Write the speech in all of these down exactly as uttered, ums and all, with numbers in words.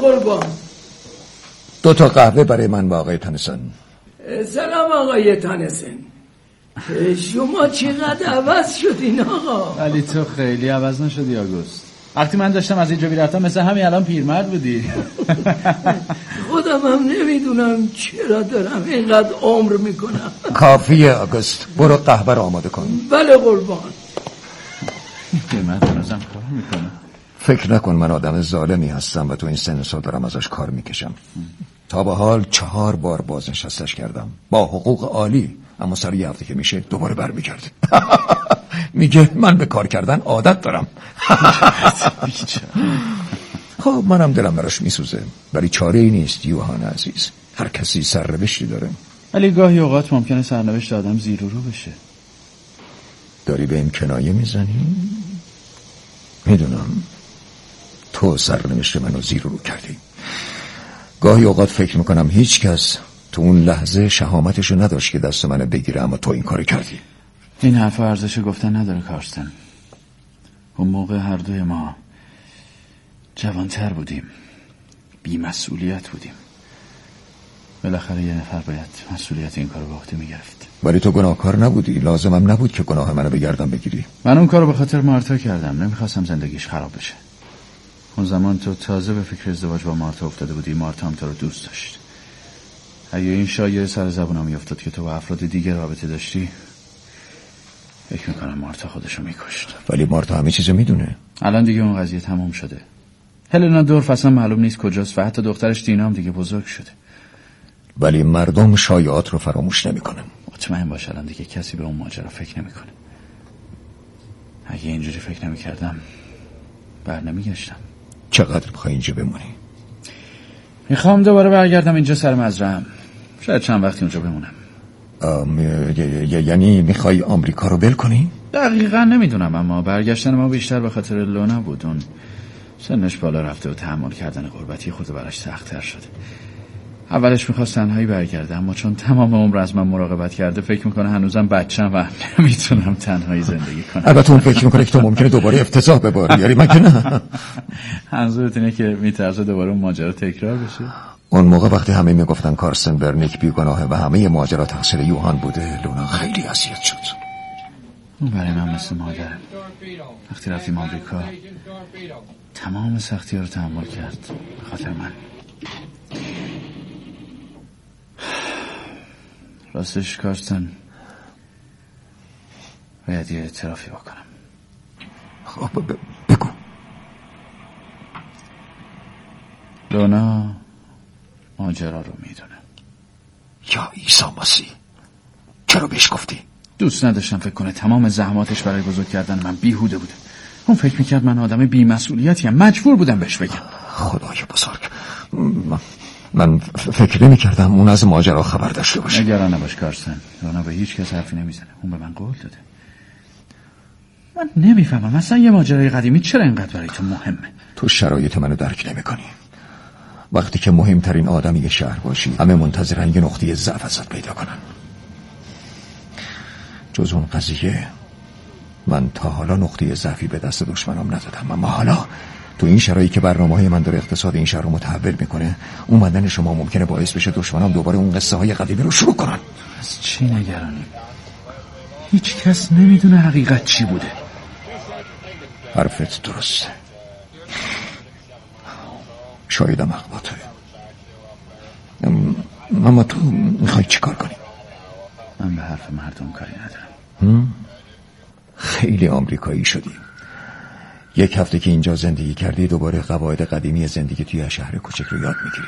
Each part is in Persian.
قربان. دو تا قهوه برای من و آقای تنسن. سلام آقای تنسن. شما چقدر عوض شدین آقا؟ ولی تو خیلی عوض نشدی آگوست. وقتی من داشتم از اینجا میرفتم مثل همین الان پیرمرد بودی. خودم هم نمیدونم چرا دارم اینقدر عمر میکنم. کافیه آگوست، برو قهوه رو آماده کن. بله قربان. پیرمرد هنوزم کار میکنه. فکر نکن من آدم ظالمی هستم و تو این سن و سال دارم ازش کار میکشم. تا به حال چهار بار بازنشستش کردم با حقوق عالی، اما سر یه هفته که میشه دوباره برمیگرده. میگه من به کار کردن عادت دارم. خب منم دلم براش میسوزه، ولی چاره ای نیست یوهان عزیز. هر کسی سرنوشتی داره. ولی گاهی اوقات ممکنه سرنوشت آدم زیر و رو بشه. داری به این کنایه میزنی؟ میدونم تو سرنوشت منو زیر و رو کردی. گاهی اوقات فکر میکنم هیچ کس تو اون لحظه شهامتشو نداشت که دست منو بگیره، اما تو این کاری کردی. این حرفا ارزش گفتن نداره کارستن. اون موقع هر دوی ما جوانتر بودیم، بی مسئولیت بودیم. بالاخره یه نفر باید مسئولیت این کارو به عهده میگرفت. ولی تو گناهکار نبودی، لازمم نبود که گناه منو به گردن بگیری. من اون کارو به خاطر مارتا کردم، نمیخواستم زندگیش خراب بشه. اون زمان تو تازه به فکر ازدواج با مارتا افتاده بودی، مارتا هم تو رو دوست داشت. اگه این شایعه سر زبونم میافتاد که تو با افراد دیگه رابطه داشتی، فکر میکنم مارتا خودشو میکشت. ولی مارتا همه چیزو میدونه. الان دیگه اون قضیه تموم شده. هلنا دورف اصلا معلوم نیست کجاست و حتی دخترش دینا هم دیگه بزرگ شده. ولی مردم شایعات رو فراموش نمیکنن. مطمئن باش الان دیگه کسی به اون ماجرا فکر نمیکنه. اگه اینجوری فکر نمیکردم بر نمیگشتم. چقدر بخوای اینجا بمونی؟ میخوام دوباره برگردم اینجا سر مزرعه‌ام. شاید چند وقتی اونجا بمونم. یعنی میخوای آمریکا رو ول کنی؟ دقیقا نمیدونم، اما برگشتن ما بیشتر به خاطر لونا بود. اون سنش بالا رفته و تحمل کردن غربتی خود براش سخت‌تر شده. اولش میخواست تنهایی برگرده، اما چون تمام عمر از من مراقبت کرده فکر میکنه هنوزم بچه‌م و نمیتونم تنهایی زندگی کنم. البته اون فکر میکنه که تو ممکنه دوباره افتضاح بباری، یعنی من که نه. منظورت اینه که میترسه دوباره اون ماجرا تکرار بشه؟ اون موقع وقتی همه میگفتن کارستن ورنیک بیگناهه و همه ماجرا تقصیر یوهان بوده، لونا خیلی اذیت شد. اون برای من مثل مادر. وقتی رفتیم آمریکا تمام سختی رو تحمل کرد به خاطر من. راستش کارستن باید یه اعترافی بکنم. خب ب- بگو. لونا ماجرا رو میدونه. یا عیسی مسیح، چرا بهش گفتی؟ دوست نداشتم فکر کنه تمام زحماتش برای بزرگ کردن من بیهوده بوده. اون فکر میکرد من آدم بی مسئولیتی ام. مجبور بودم بهش بگم. خدای بزرگ، من, من فکر نمی کردم اون از ماجرا خبر داشته باشه. نگران نباش کارستن، لونا به هیچ کس حرفی نمیزنه. اون به من قول داده. من نمیفهمم مثلا یه ماجرای قدیمی چرا اینقدر برای تو مهمه. تو شرایط منو درک نمی کنی. وقتی که مهمترین آدمی شهر باشی همه منتظرن یه نقطه ضعف ازت پیدا کنن. جز اون قضیه من تا حالا نقطه ضعفی به دست دشمنام ندادم، اما حالا تو این شرایطی که برنامه‌های من داره اقتصاد این شهر رو متحول میکنه، اومدن شما ممکنه باعث بشه دشمنام دوباره اون قصه های قدیمی رو شروع کنن. از چی نگرانی؟ هیچ کس نمیدونه حقیقت چی بوده. حرفت درسته، شایدم حق با توه. اما تو میخوای چی کار کنی؟ من به حرف مردم کاری ندارم. خیلی آمریکایی شدی. یک هفته که اینجا زندگی کردی دوباره قواعد قدیمی زندگی توی شهر کوچک رو یاد میگیری.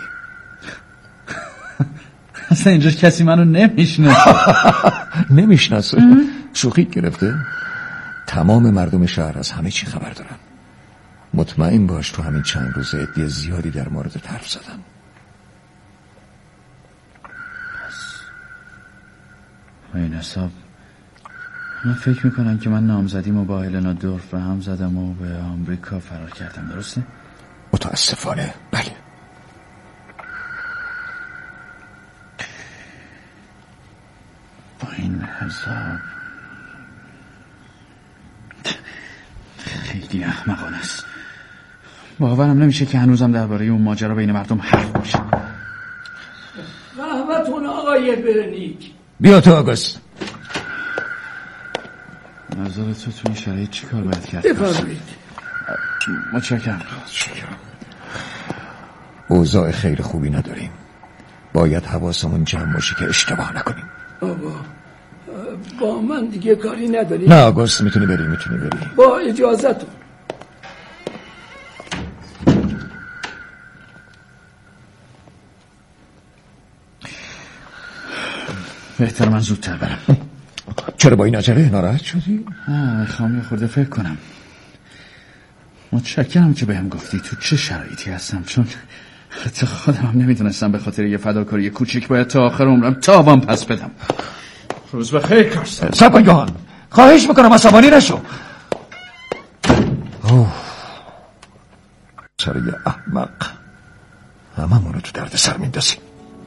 اصلا اینجا کسی منو نمیشناسه. نمیشناسه؟ شوخی گرفته؟ تمام مردم شهر از همه چی خبر دارن. مطمئن باش تو همین چند روزه عده زیادی در مورد حرف زدن. با این حساب من فکر میکنم که من نامزدیمو با هلنا دورف و هم زدم و به آمریکا فرار کردم، درسته؟ متاسفانه بله. با این حساب خیلی احمقانه است. باورم نمیشه که هنوزم درباره اون ماجرا بین مردم حرف میشه. رحمتون آقای برنیک. بیا تو آگوست. نظر تو تو این شرایط چی کار باید کرد؟ بفرمایید. متشکرم. اوضاع خیلی خوبی نداریم. باید حواسمون جمع باشه که اشتباه نکنیم. بابا با من دیگه کاری نداری؟ نه آگوست، میتونی بری میتونی بری با اجازتون. بهتر من زودتر برم. چرا با این عجله ناراحت شدی؟ نه میخوام یه خورده فکر کنم. متشکرم که بهم گفتی تو چه شرایطی هستم، چون حتی خودم هم نمیدونستم به خاطر یه فداکاری کوچیک باید تا آخر عمرم تاوان پس بدم. روز بخیر کارستن. صبر کن یوهان، خواهش میکنم عصبانی نشو. اوه سر یه احمق هممون رو تو درد سر میندازی.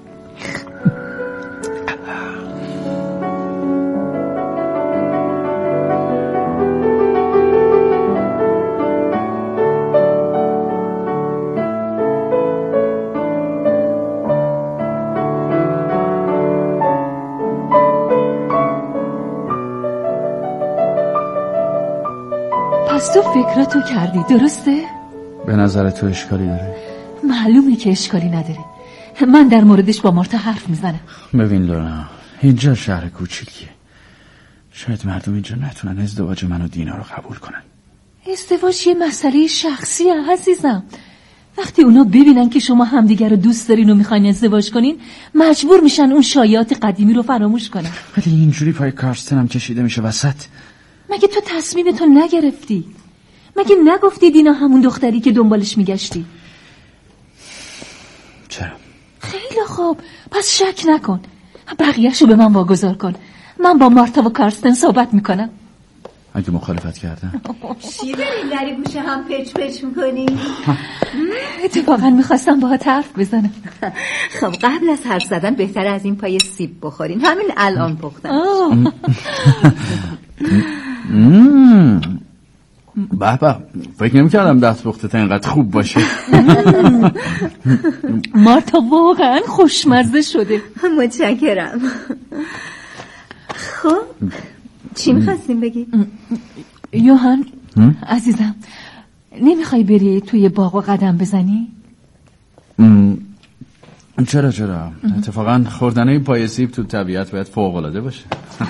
پس تو فکراتو کردی درسته؟ به نظر تو اشکالی داره؟ معلومه که اشکالی نداره. من در موردش با مارتا حرف میزنم. ببین لونا، اینجا شهر کوچیکیه. شاید مردم اینجا نتونن ازدواج من و دینا رو قبول کنن. ازدواج یه مسئله شخصیه عزیزم. وقتی اونا ببینن که شما همدیگر رو دوست دارین و میخواین ازدواج کنین، مجبور میشن اون شایعات قدیمی رو فراموش کنن. ولی اینجوری پای کارستن هم کشیده میشه وسط. مگه تو تصمیمتو نگرفتی؟ مگه نگفتی دینا همون دختری که دنبالش میگشتی؟ چرا؟ خیلی خوب، پس شک نکن. بقیه‌شو به من واگذار کن. من با مارتا و کارستن صحبت میکنم. اگه مخالفت کردن چی داری داری گوشه هم پچ پچ میکنی؟ اتفاقا میخواستم باهات حرف بزنم. خب قبل از حرف زدن بهتر از این پای سیب بخورین. همین الان پختم. به به، فکر نمی کردم دست پختت اینقدر خوب باشه. مارتا واقعا خوشمزه شده. متشکرم. خب چی میخواستیم بگید؟ یوهان عزیزم، نمیخوای بری توی باغ و قدم بزنی؟ چرا چرا اتفاقا خوردن این پای سیب تو طبیعت باید فوق‌العاده باشه.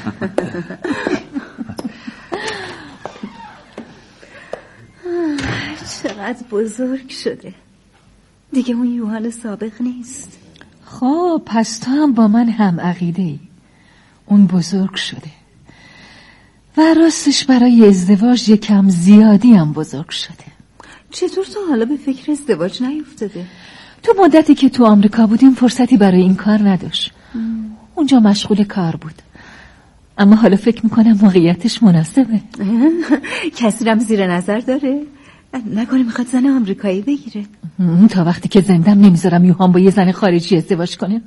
چقدر بزرگ شده دیگه، اون یوهان سابق نیست. خب پس تو هم با من هم عقیده ای. اون بزرگ شده و راستش برای ازدواج یکم زیادی هم بزرگ شده. چطور تو حالا به فکر ازدواج نیفتاده؟ تو مدتی که تو آمریکا بودیم فرصتی برای این کار نداشت. ام. اونجا مشغول کار بود، اما حالا فکر میکنم موقعیتش مناسبه. کسی رم زیر نظر داره؟ نکنه میخواد زن آمریکایی بگیره؟ تا وقتی که زندم نمیذارم یوهان با یه زن خارجی ازدواج کنه.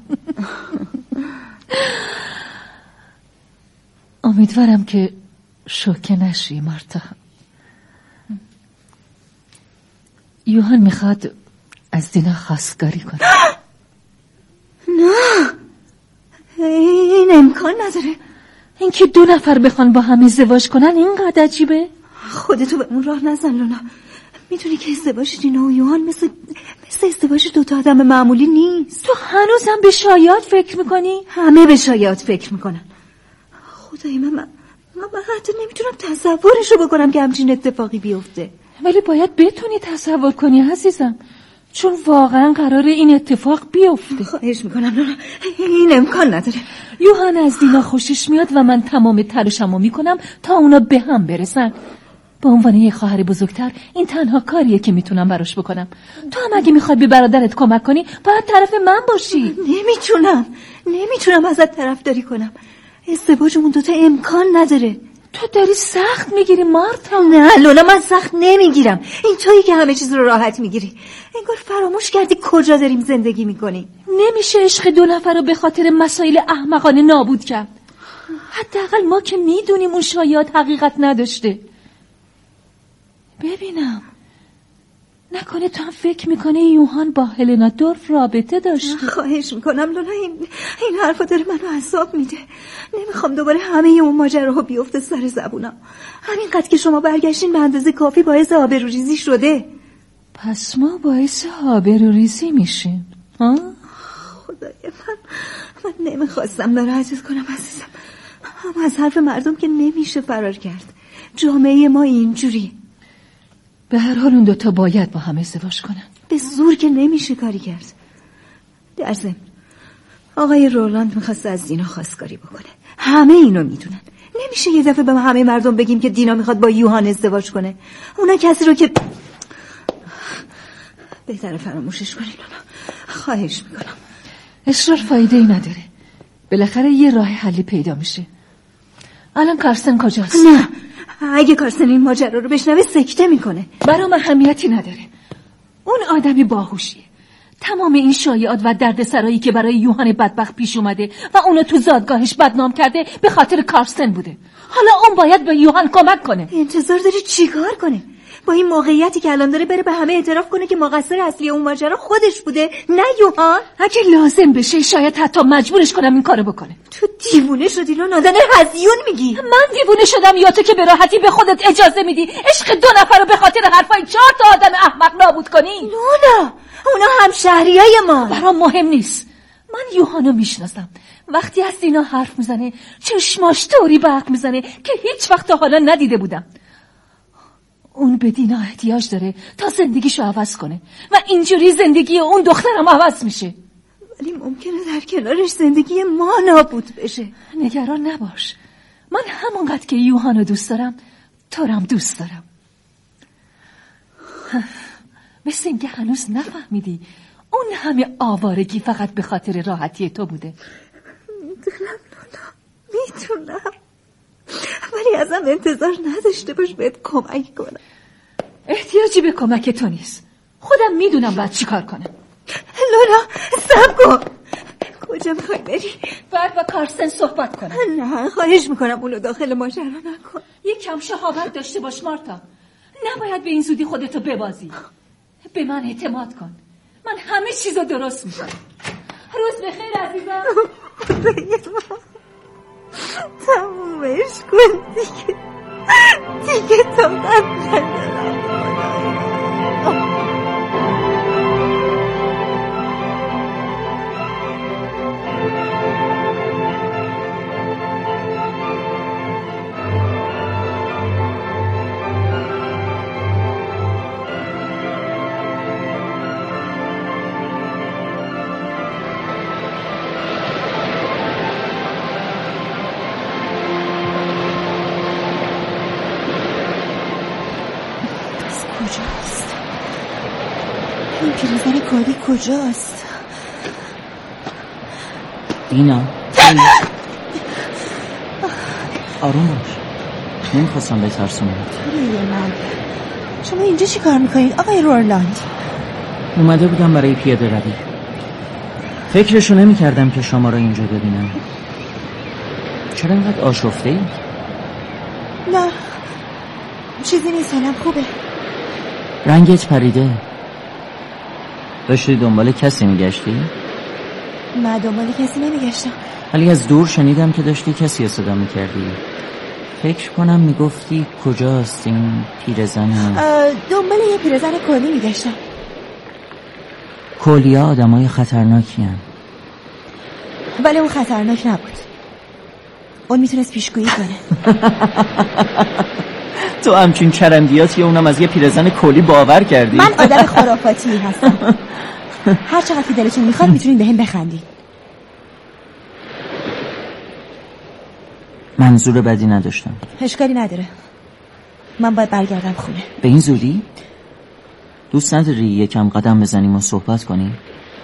امیدوارم که شوکه نشی مارتا. یوهان میخواد از دینا خواستگاری کنه. نه، این امکان نداره. اینکه دو نفر بخوان با هم ازدواج کنن اینقدر عجیبه؟ خودتو به اون راه نزن لونا. میدونی که ازدواج دینا و یوهان مثل مثل ازدواج دوتا آدم معمولی نیست. تو هنوزم به شایعات فکر میکنی؟ همه به شایعات فکر میکنن. خدای من من, من حتی نمیتونم تصورشو بکنم که همچین اتفاقی بیفته. ولی باید بتونی تصور کنی عزیزم، چون واقعا قراره این اتفاق بیفته. خواهش میکنم لونا، این امکان نداره. یوهان از دینا خوشش میاد و من تمام تلاشمو میکنم تا اونا به هم برسن. به عنوان یه خواهر بزرگتر این تنها کاریه که میتونم براش بکنم. تو هم اگه میخوای به برادرت کمک کنی باید طرف من باشی. نمیتونم نمیتونم ازت طرفداری کنم. ازدواجمون دوتا امکان نداره. تو داری سخت میگیری مارتا. نه لولا، من سخت نمیگیرم. این تویی که همه چیز رو راحت میگیری. انگار فراموش کردی کجا داریم زندگی میکنی. نمیشه عشق دو نفر رو به خاطر مسائل احمقانه نابود کرد. حداقل ما که میدونیم اون شایعات حقیقت نداشته. ببینم نکنه تو هم فکر میکنه یوهان با هلنا دورف رابطه داشته؟ خواهش میکنم لونا، این این حرفا داره منو عذاب میده. نمیخوام دوباره همه اون ماجراها بیفته سر زبونم. همینقدر که شما برگشتین به اندازه کافی باعث آبروریزی شده. پس ما باعث آبروریزی میشیم ها؟ خدای من من نمیخواستم ناراحتت کنم عزیزم، اما از حرف مردم که نمیشه فرار کرد. جامعه ما اینجوری. به هر حال اون دوتا باید با هم ازدواج کنن. به زور که نمیشه کاری کرد. در ضمن آقای رولند میخواست از دینا خواستگاری بکنه. همه اینو میدونن. نمیشه یه دفعه به همه مردم بگیم که دینا میخواد با یوهان ازدواج کنه. اونا کسی رو که بهتره فراموشش کنین. اونا خواهش میکنم. اصرار فایده ای نداره. بالاخره یه راه حلی پیدا میشه. الان کارسن کجاست؟ نه، اگه کارسن این ماجرا رو بشنوه سکته میکنه. برام اهمیتی نداره. اون آدمی باهوشیه. تمام این شایعات و دردسرایی که برای یوهان بدبخت پیش اومده و اونو تو زادگاهش بدنام کرده به خاطر کارسن بوده. حالا اون باید به یوهان کمک کنه. انتظار داری چیکار کنه؟ با این موقعیتی که الان داره بره به همه اعتراف کنه که مقصر اصلی اون ماجرا خودش بوده، نه یوهان؟ اگه لازم بشه شاید حتی مجبورش کنم این کارو بکنه. تو دیوونه شدی لونا، داره هزیون میگی. من دیوونه شدم یا تو که به راحتی به خودت اجازه میدی عشق دو نفر رو به خاطر حرفای چهار تا آدم احمق نابود کنی؟ لونا، اونا هم شهریای ما. برام مهم نیست. من یوهانو میشناسم. وقتی از دینا حرف میزنه چشماش طوری برق میزنه که هیچ وقت تا حالا ندیده بودم. اون به دینا احتیاج داره تا زندگیشو عوض کنه و اینجوری زندگی اون دخترم عوض میشه. ولی ممکنه در کنارش زندگی ما نابود بشه. نگران نباش. من همونقدر که یوهانو دوست دارم تو رم دوست دارم. مثل اینکه هنوز نفهمیدی اون همه آوارگی فقط به خاطر راحتی تو بوده. میدونم لونا، میدونم، ولی ازم انتظار نداشته باش بهت کمک کنم. احتیاجی به کمک تو نیست. خودم میدونم باید چی کار کنم. لونا صبر کن. کجا میخوای بری؟ باید با کارسن صحبت کنم. نه خواهش میکنم اونو داخل ماجرا نکن. یک کم شهامت داشته باش مارتا. نباید به این زودی خودتو ببازی. به من اعتماد کن. من همه چیزو درست میکنم. روز بخیر عزیزم. تمومش کن دیگه دیگه تا قبل کجاست؟ این پیرزن کاری کجاست؟ دینا آروم باش، نمیخواستم بترسونم. من شما اینجا چی کار میکنید آقای رولند؟ اومده بودم برای پیاده روی. فکرشو نمی کردم که شما را اینجا ببینم. چرا اینقدر آشفته ای؟ نه چیزی نیست، حالم خوبه. رنگت پریده. داشتی دنبال کسی میگشتی؟ من دنبال کسی نمیگشتم، ولی از دور شنیدم که داشتی کسی صدا میکردی. فکر کنم میگفتی کجاست این پیرزن؟ دنبال یه پیرزن کلی میگشتم. کلیا آدمای خطرناکی هن. ولی اون خطرناک نبود. اون میتونست پیشگویی کنه. تو همچین چرندیاتی اونم از یه پیرزن کلی باور کردی؟ من آدم خرافاتی هستم. هر چقدر که دلتون میخواد میتونین به هم بخندید. منظور بدی نداشتم. اشکالی نداره، من باید برگردم خونه. به این زودی؟ دوست نداری یکم قدم بزنیم و صحبت کنیم؟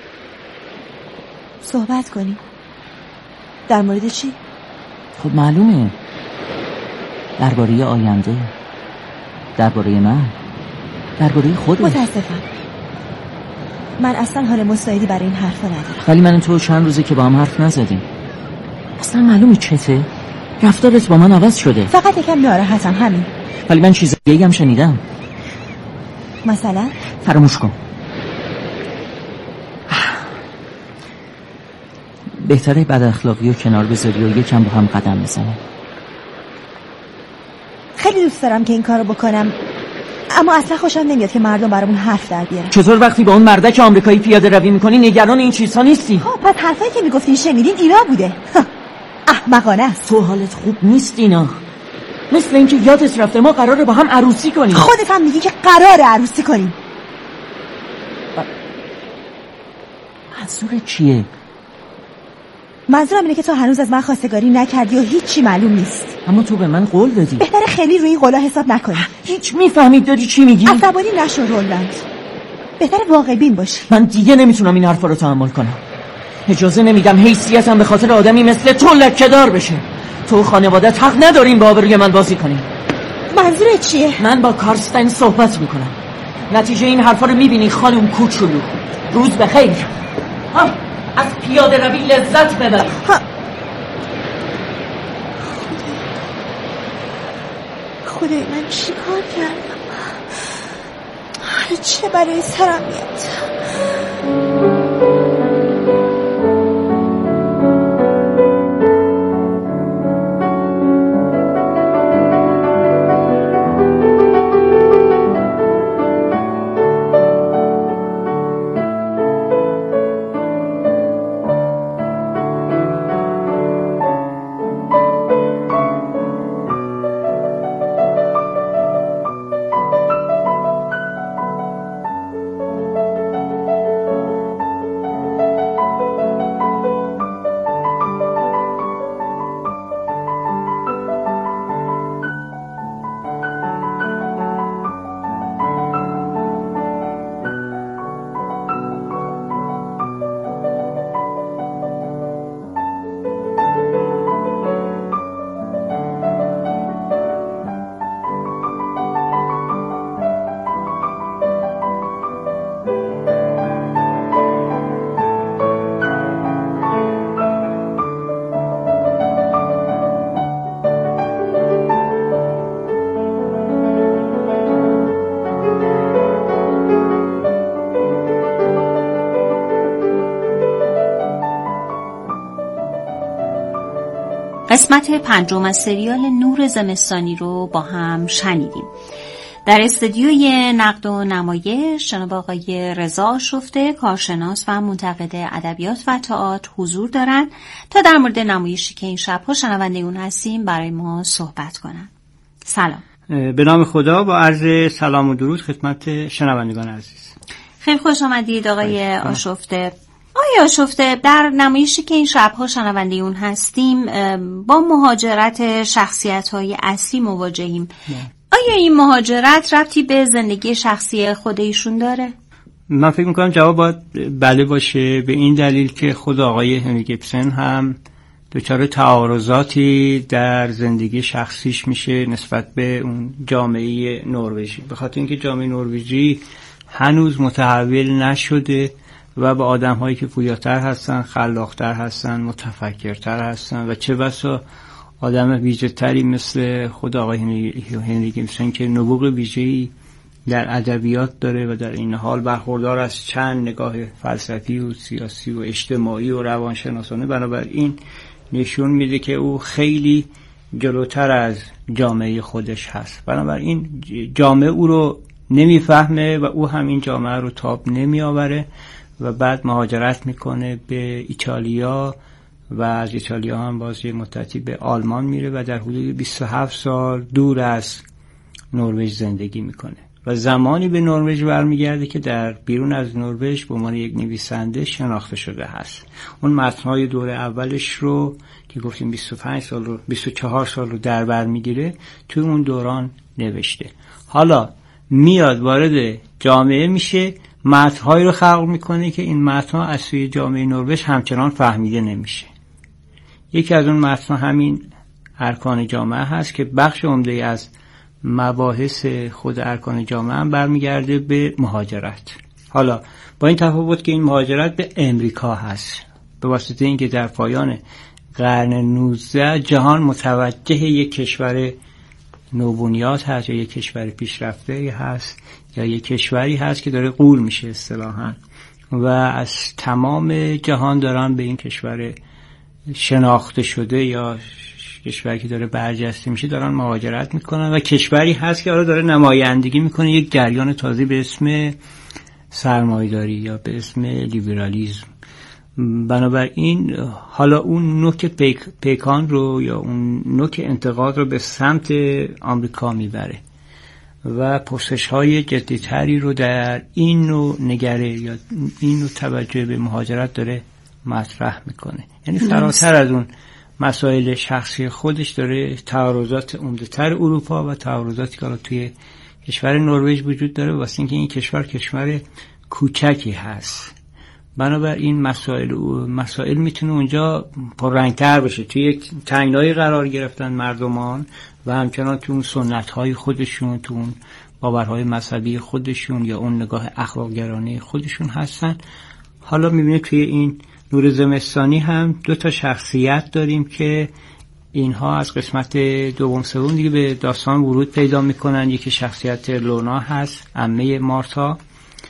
صحبت کنیم؟ در مورد چی؟ خب معلومه، درباره آینده، درباره من، درباره خودت. متاسفم، من اصلا حال مستعدی برای این حرفا ندارم. ولی من تو چند روزه که با هم حرف نزدیم. اصلا معلومه چته؟ رفتارت با من عوض شده. فقط یکم ناراحتم، همین. ولی من چیز دیگه هم شنیدم. مثلا؟ فراموش کن. بهتره بد اخلاقی و کنار بذاری و یکم با هم قدم بزنیم. خیلی دوست دارم که این کارو بکنم، اما اصلا خوشم نمیاد که مردم برامون حرف در بیارن. چطور وقتی با اون مردک آمریکایی پیاده روی میکنی نگران این چیزها نیستی؟ خب پس حرفایی که میگفتین شنیدین اینا بوده. احمقانه است. تو حالت خوب نیست اینا، مثل اینکه یادت رفته ما قراره با هم عروسی کنیم. خودت هم میگی که قراره عروسی کنیم. منظورت چیه؟ منظورم اینه که تو هنوز از من خواستگاری نکردی و هیچی معلوم نیست. اما تو به من قول دادی. بهتره خیلی روی این قولا حساب نکنی. هیچ میفهمید داری چی میگی؟ عصبانی نشو رولند، بهتره واقع بین باشی. من دیگه نمیتونم این حرفا رو تحمل کنم. اجازه نمیدم حیثیتم به خاطر آدمی مثل تو لکه‌دار بشه. تو خانواده‌ات حق ندارین با آبروی من بازی کنین. منظورت چیه؟ من با کارستین صحبت میکنم. نتیجه این حرفا رو میبینی خانم کوچولو. روز بخیر. ها از پیاده روی لذت ببری. خدای من چی کار کردم؟ حالا چه برای سرم میاد؟ قسمت پنجم از سریال نور زمستانی رو با هم شنیدیم. در استودیوی نقد و نمایش جناب آقای رضا آشفته، کارشناس و منتقد ادبیات و تئاتر حضور دارند تا در مورد نمایشی که این شب‌ها شنونده اون هستیم برای ما صحبت کنند. سلام. به نام خدا، با عرض سلام و درود خدمت شنوندگان عزیز. خیلی خوش آمدید آقای آشفته. آیا آشفته، در نمایشی که این شب‌ها شنونده اون هستیم با مهاجرت شخصیت‌های اصلی مواجهیم. آیا این مهاجرت ربطی به زندگی شخصی خود ایشون داره؟ من فکر میکنم جواب باید بله باشه، به این دلیل که خود آقای هنری گیبسن هم دچار تعارضاتی در زندگی شخصیش میشه نسبت به اون جامعه نروژی، به خاطر اینکه جامعه نروژی هنوز متحول نشده و با آدم‌هایی که پویاتر هستن، خلاق‌تر هستن، متفکرتر هستن و چه بسا آدم ویژه‌تری مثل خود آقای هنری گیبسن که نبوغ ویژه‌ای در ادبیات داره و در این حال برخوردار از چند نگاه فلسفی و سیاسی و اجتماعی و روانشناسانه، بنابراین نشون میده که او خیلی جلوتر از جامعه خودش هست. بنابراین جامعه او رو نمیفهمه و او هم این جامعه رو تاب نمیآوره و بعد مهاجرت میکنه به ایتالیا و از ایتالیا هم باز یه مدتی به آلمان میره و در حدود بیست و هفت سال دور از نروژ زندگی میکنه و زمانی به نروژ برمیگرده که در بیرون از نروژ به عنوان یک نویسنده شناخته شده هست. اون متن‌های دوره اولش رو که گفتیم بیست و پنج سال رو بیست و چهار سال رو در بر میگیره توی اون دوران نوشته. حالا میاد وارد جامعه میشه، متن‌هایی رو خلق میکنه که این متن‌ها از سوی جامعه نروژ همچنان فهمیده نمیشه. یکی از اون متن‌ها همین ارکان جامعه هست که بخش عمده از مباحث خود ارکان جامعه هم برمیگرده به مهاجرت. حالا با این تفاوت که این مهاجرت به امریکا هست، به واسطه اینکه در پایان قرن نوزده جهان متوجه یک کشور نوبنیاد هست یا یک کشور پیشرفته هست یا یک کشوری هست که داره غول میشه اصطلاحاً و از تمام جهان دارن به این کشور شناخته شده یا کشوری که داره برجسته میشه دارن مهاجرت میکنن و کشوری هست که حالا داره نمایندگی میکنه یک جریان تازه به اسم سرمایه‌داری یا به اسم لیبرالیسم. بنابراین حالا اون نوک پیک، پیکان رو یا اون نوک انتقاد رو به سمت آمریکا میبره و پرسش های جدی‌تری رو در این نوع نگره یا این نوع توجه به مهاجرت داره مطرح میکنه. یعنی فراتر از اون مسائل شخصی خودش داره تعارضات عمده‌تر اروپا و تعارضاتی که توی کشور نروژ وجود داره واسه اینکه این کشور کشور کوچکی هست. بنابراین مسائل مسائل میتونه اونجا پررنگ‌تر بشه. توی یک تنگنایی قرار گرفتن مردمان و همچنان تو اون سنت‌های خودشون، تو اون باورهای مذهبی خودشون یا اون نگاه اخلاق‌گرانه خودشون هستن. حالا میبینید توی این نور زمستانی هم دو تا شخصیت داریم که اینها از قسمت دوم سوم دیگه به داستان ورود پیدا میکنن. یکی شخصیت لونا هست، عمه مارتا،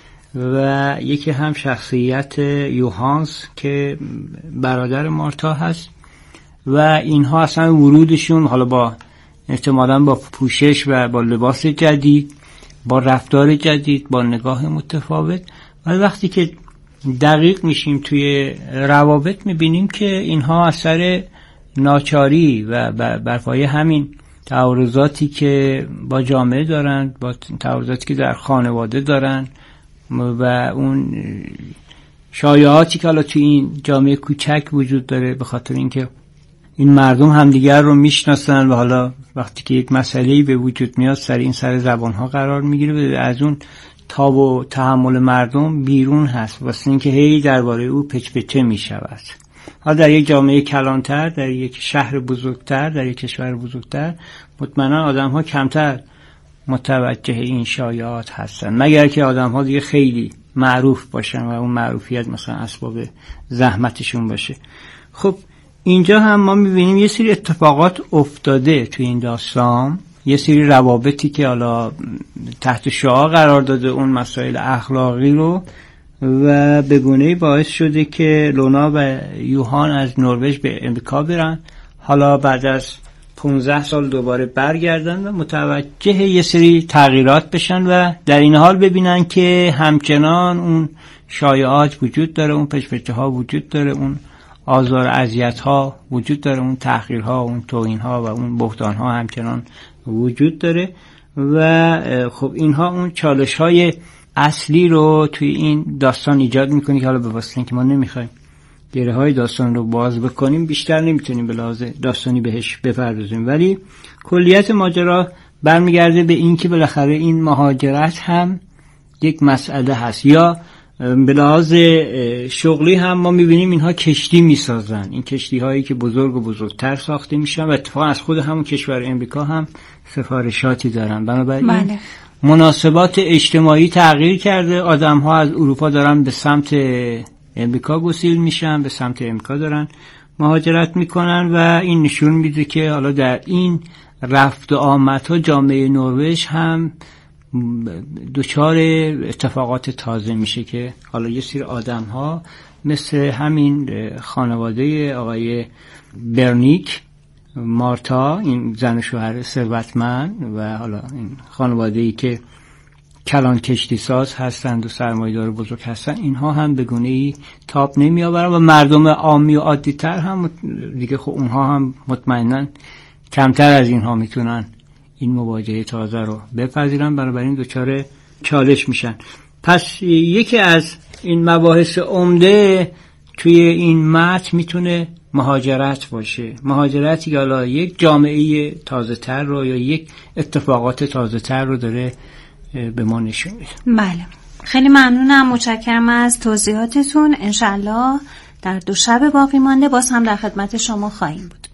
و یکی هم شخصیت یوهانس که برادر مارتا هست و اینها اصلا ورودشون حالا با احتمالاً با پوشش و با لباس جدید، با رفتار جدید، با نگاه متفاوت، ولی وقتی که دقیق میشیم توی روابط میبینیم که اینها اثر ناچاری و بر پایه همین تعارضاتی که با جامعه دارن، با تعارضاتی که در خانواده دارن و اون شایعاتی که حالا توی این جامعه کوچک وجود داره، به خاطر اینکه این مردم همدیگر رو میشناسن و حالا وقتی که یک مسئله‌ای به وجود میاد سر این سر زبان‌ها قرار میگیره و از اون تاب و تحمل مردم بیرون هست واسه اینکه هی درباره او پچ‌پچه میشود. حالا در یک جامعه کلانتر، در یک شهر بزرگتر، در یک کشور بزرگتر مطمئنا آدم‌ها کمتر متوجه این شایعات هستن، مگر که آدم‌ها دیگه خیلی معروف باشن و اون معروفیت مثلا اسباب زحمتشون باشه. خب اینجا هم ما می‌بینیم یه سری اتفاقات افتاده توی این داستان، یه سری روابطی که حالا تحت شعاع قرار داده اون مسائل اخلاقی رو و به گونه‌ای باعث شده که لونا و یوهان از نروژ به امریکا برن، حالا بعد از پانزده سال دوباره برگردن و متوجه یه سری تغییرات بشن و در این حال ببینن که همچنان اون شایعات وجود داره، اون پچ‌پچه ها وجود داره، اون آزار و اذیت ها وجود داره، اون تحقیرها، اون توهین ها و اون بهتان ها همچنان وجود داره و خب اینها اون چالش های اصلی رو توی این داستان ایجاد میکنه که حالا به واسطه اینکه ما نمیخوایم گره های داستان رو باز بکنیم بیشتر نمیتونیم به لحاظ داستانی بهش بپردازیم، ولی کلیت ماجرا برمیگرده به این که بالاخره این مهاجرت هم یک مسئله هست. یا به لحاظ شغلی هم ما میبینیم اینها کشتی میسازن، این کشتی هایی که بزرگ و بزرگتر ساخته میشن و اتفاقا از خود همون کشور امریکا هم سفارشاتی دارن. بنابراین بله. مناسبات اجتماعی تغییر کرده، آدم ها از اروپا دارن به سمت امریکا گسیل میشن، به سمت امریکا دارن مهاجرت میکنن و این نشون میده که حالا در این رفت و آمدها جامعه نروژ هم دچار اتفاقات تازه میشه که حالا یه سری آدم ها مثل همین خانواده آقای برنیک مارتا، این زن و شوهر ثروتمند و حالا این خانواده‌ای که کلان کشتی ساز هستند و سرمایه‌دار بزرگ هستند، اینها هم به گونه‌ای تاب نمی آورن و مردم عامی و عادی تر هم دیگه خب اونها هم مطمئناً کمتر از اینها میتونن این مواجهه تازه رو بپذیرن، بنابراین دچار چالش میشن. پس یکی از این مباحث عمده توی این متن میتونه مهاجرت باشه، مهاجرتی که حالا یک جامعه تازه تر رو یا یک اتفاقات تازه تر رو داره به ما نشون میده. بله، خیلی ممنونم، متشکرم از توضیحاتتون. انشالله در دو شب باقی مانده باز هم در خدمت شما خواهیم بود.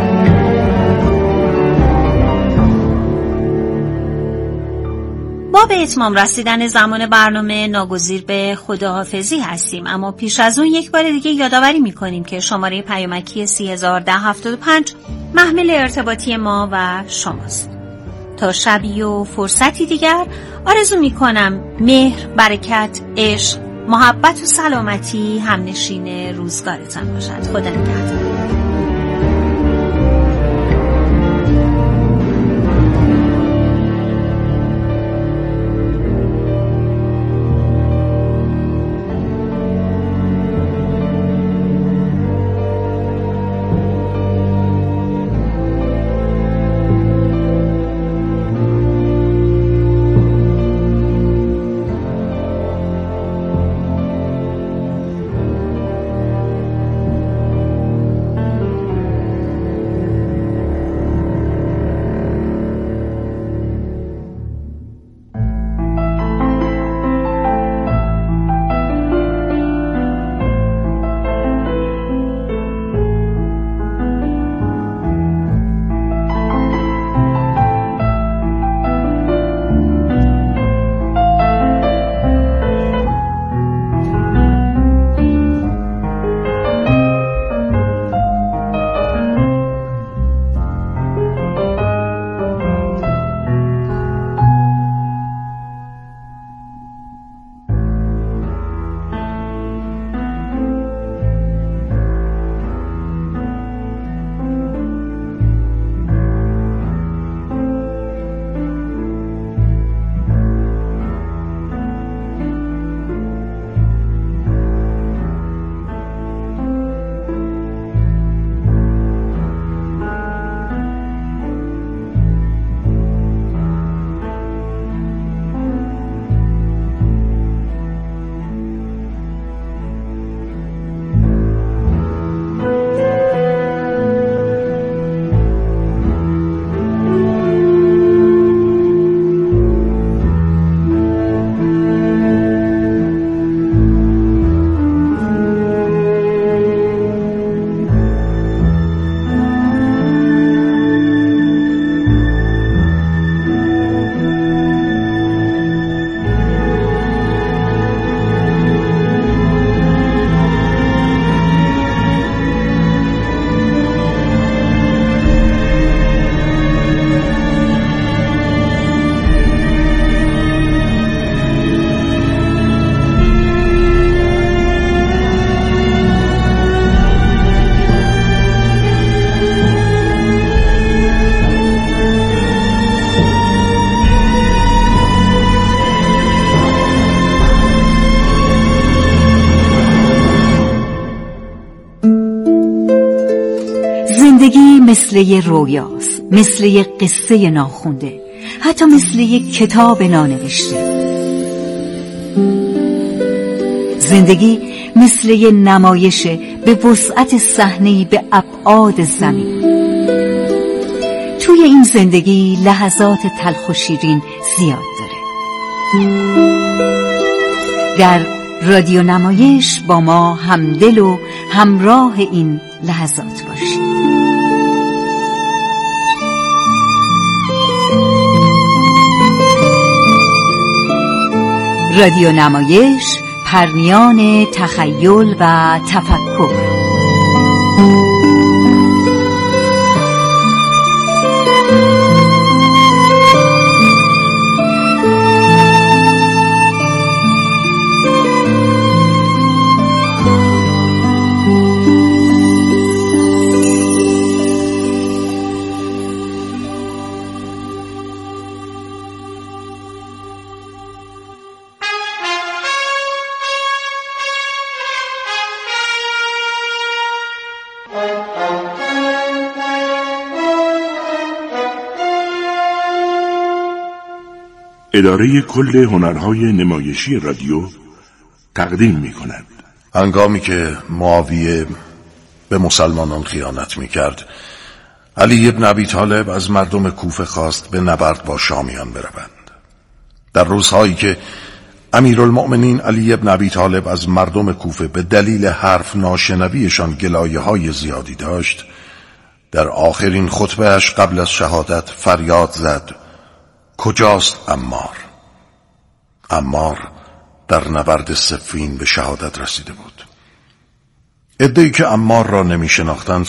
باب به اتمام رسیدن زمان برنامه ناگزیر به خداحافظی هستیم، اما پیش از اون یک بار دیگه یادآوری میکنیم که شماره پیامکی سی هزار ده هفتاد و پنج محمل ارتباطی ما و شماست. تا شبی و فرصتی دیگر آرزو میکنم مهر، برکت، عشق، محبت و سلامتی همنشین روزگارتان باشد. خدا نگهدار. زندگی مثل یه رویاست، مثل یه قصه ناخونده، حتی مثل یه کتاب نانوشته. زندگی مثل یه نمایشه به وسعت صحنه‌ای به ابعاد زمین. توی این زندگی لحظات تلخ و شیرین زیاد داره. در رادیو نمایش با ما همدل و همراه این لحظات باشید. رادیو نمایش، پرنیان تخیل و تفکر. اداره کل هنرهای نمایشی رادیو تقدیم می کند. هنگامی که معاویه به مسلمانان خیانت می کرد، علی ابن ابی طالب از مردم کوفه خواست به نبرد با شامیان بروند. در روزهایی که امیرالمؤمنین علی ابن ابی طالب از مردم کوفه به دلیل حرف ناشنویشان گلایه های زیادی داشت، در آخرین خطبهش قبل از شهادت فریاد زد: کجاست عمار؟ عمار در نبرد صفین به شهادت رسیده بود. عده‌ای که عمار را نمی شناختند